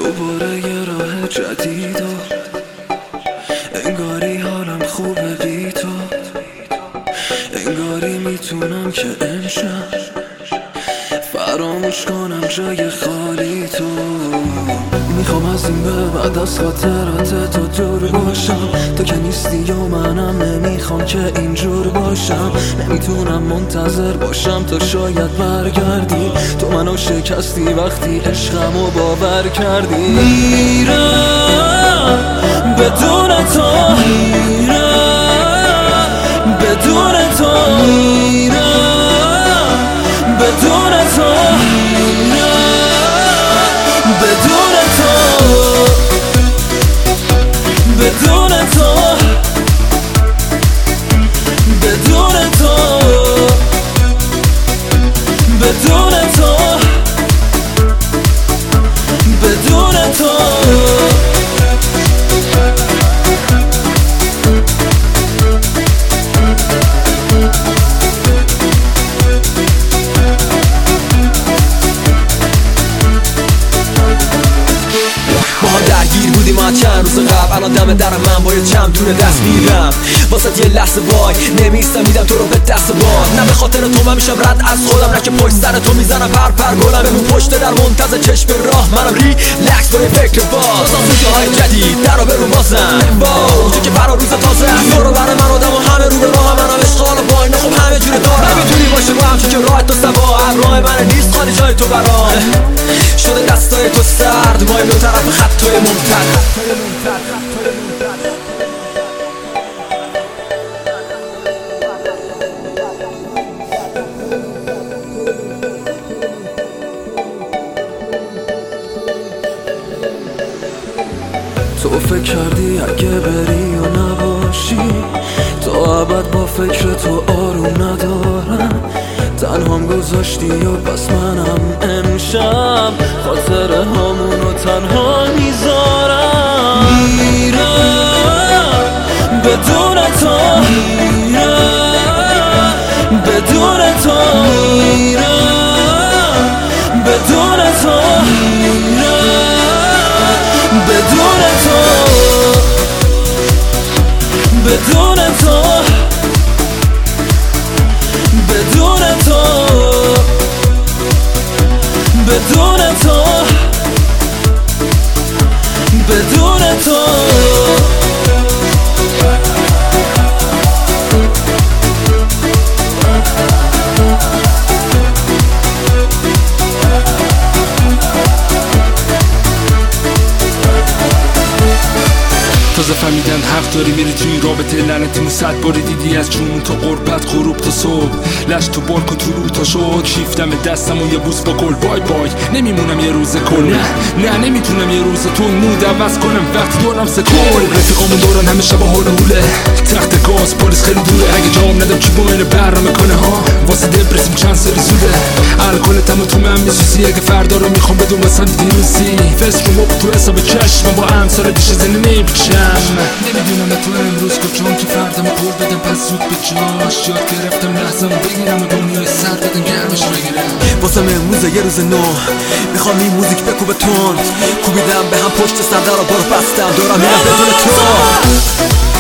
دوباره یه راه جدید و انگاری حالم خوبه بی تو، انگاری میتونم که امشب فراموش کنم جای خالی تو. میخوام از این به بعد از خاطرات تو دور باشم، تو که نیستی و منم نمیخوام که اینجور باشم. نمیتونم منتظر باشم تا شاید برگردی، تو منو شکستی وقتی عشقمو باور کردی. میرم بدون تو، میرم بدون تو، میرم بدون تو، میرم بدون تو، بدون تو، بدون تو، بدون تو، بدون تو. درگیر بودیم از چند روز قبل، الان دم درم من باید چند دونه دست میرم واسه یه لحظه وای نمیستم میدم تو رو به دست باد. نه به خاطر تو من میشم رد از خودم، نه که پشت سر تو میزنم پر گلم بمون پشت در منتظر چشم راه، منم ریلکس با یه فکر باز بازم سوژه های جدید در رو برون بازن با تو که فرا روز تازه است. تو رو برای من آدم و همه رو به راه منم عشق حالا با اینا خب همه جوره دارم. نمیتونی باشه با هم چون که راه تو سوا راه من نیست خالی جای تو برام شده دستای تو سرد، ما این دو طرف خطای ممتد. تو فکر کردی اگه بری و نباشی تو ابد با فکر تو آروم ندارم، تنهام گذاشتی و بس منم امشب خاطره هامونو تنها میذارم. میرم بدون تو، میرم بدون تو، میرم بدون تو، میرم بدون تو، بدون تو، بدون تو، بدون تو، بدون تو. تازه فهمیدن حق داری میری توی رابطه لعنتی، 100 باری دیدی از جون تا قربت غروب تا صبح، لش تو بار کن تو رو تا شد شیفتم دستم و یه بوس با گل بای بای. نمیمونم یه روز کل، نه نمیتونم یه روز تو مود عوض کنم وقتی دورم سکول. رفیقامون دوران همه شب حال حوله، تخت گاز پلیس خیلی دوره، اگه جواب ندم کی با اینو برنامه کنه ها واسه دل برسیم چند سری زوده. الکلتم تو من میسوسی، اگه فردا رو میخوام بدون واسم دیروزی فست رو تو حساب چشم با امسال دیش زنی نمیکشم. نمیدونم تو امروز کجام که فردم قول بدم پس زود به جاش یاد گرفتم لحظه‌مو بگیرم و دنیای سر بدم گرمش بگیرم. واسم امروز یه روز نو، میخوام این موزیک بکوبه تند، کوبیدم به هم پشت سر در رو برو بستم دورم میرم بدون تو.